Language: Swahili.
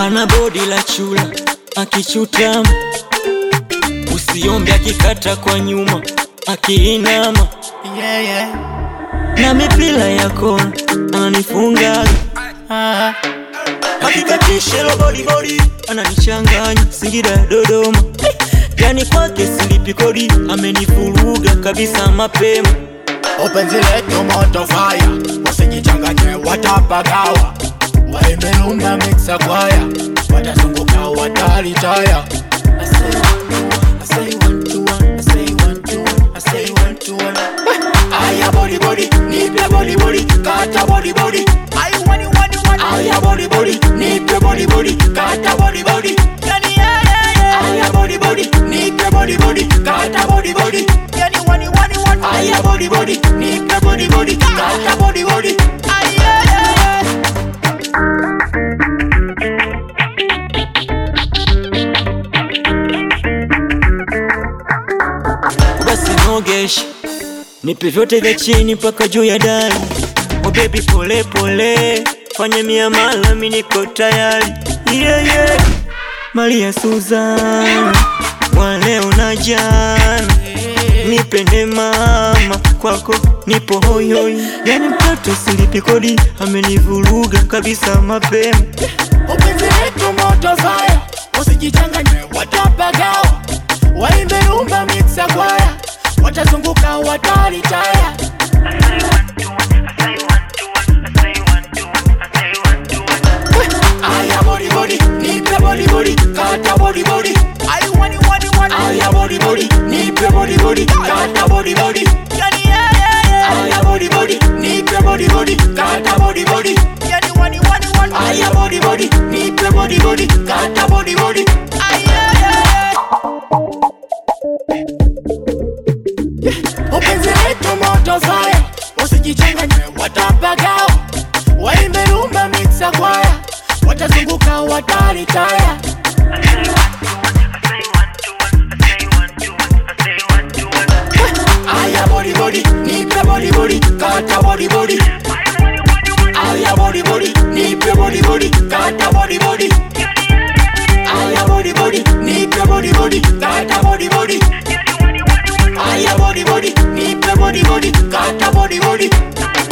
ana body la chula, akichutama usiombe, akikata kwa nyuma, akiinama na mipila ya kona ananifunga. Akikatisha lo body ananichanganya Singida Dodoma. Yani kwake silipi kodi, amenifuruga kabisa mapema. Openzi letu moto fire, wasijichanganye watapagawa. Waimelumba mixa kwaya, watazunguka watalitaya. I say one to one, I say one to one, I say one to one. Aya body, nipe body, kata body. I want. Aya body, nipe body, kata body. Yani aya body, nipe body, kata body. Yani want. Aya body, nipe body, kata body. Basi nogesh, nipe vyote vya chini paka juu ya dari. Oh baby pole, fanya miamala mimi niko tayari. Yeah. Maria Suzana, wa leo na jana, nipende mama, kwako nipo hoi. Yani mtoto silipi kodi, amenivuruga kabisa mapema. Openzi letu moto fire, usijichanganye watapagawa. Waimelumba mixa kwaya, watazunguka watalitaya. Aya body, nipe body, kata body. I want. Aya body, nipe body, kata body. Yani aya body, nipe body, kata body. Yani want. Aya body, nipe body, kata body. Openzi letu moto fire, usijichanganye watapagawa. Waimelumba mixa kwaya, watazunguka watalitaya. Aya body, nipe body, kata body. Aya body, nipe body, kata body. Aya body, nipe body, kata body. Aya body, nipe body, kata body.